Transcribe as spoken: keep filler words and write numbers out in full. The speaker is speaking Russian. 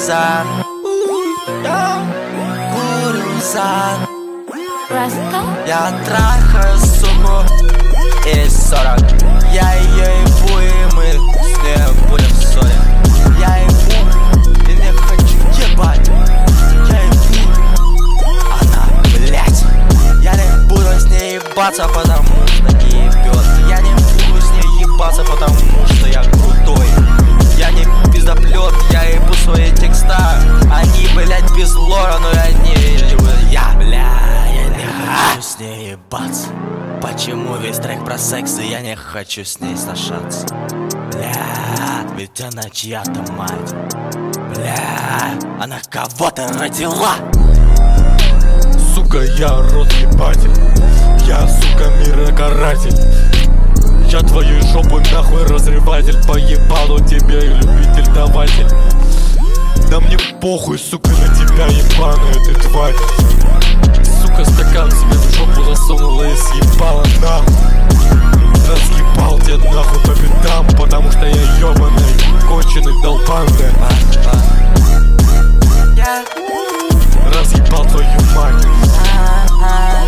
Курюзан, Курюзан. Я трахаю сумму из сорок. Я ее ебу, и мы с ней будем в ссоре. Я ебу и не хочу ебать. Я ебу, она, блять. Я не буду с ней ебаться, потому что не ебет. Я не буду с ней ебаться, потому что я крутой. Я не пиздоплет, я ебу свои текста. Они, блять, без лора, но я не ебу. Я, бля, я не хочу с ней ебаться. Почему весь трек про секс, и я не хочу с ней сношаться? Бля, ведь она чья-то мать. Бля, она кого-то родила. Сука, я рот ебатель. Я, сука, мирокаратель. Я твою жопу нахуй разрыватель. Поебалу тебе и любитель-даватель. Да мне похуй, сука, на тебя, ебаная ты тварь. Сука, стакан себе в жопу засунула и съебала нахуй. Разъебал тебя нахуй по пятам, потому что я ебаный, конченый долбан, бля. Разъебал твою мать.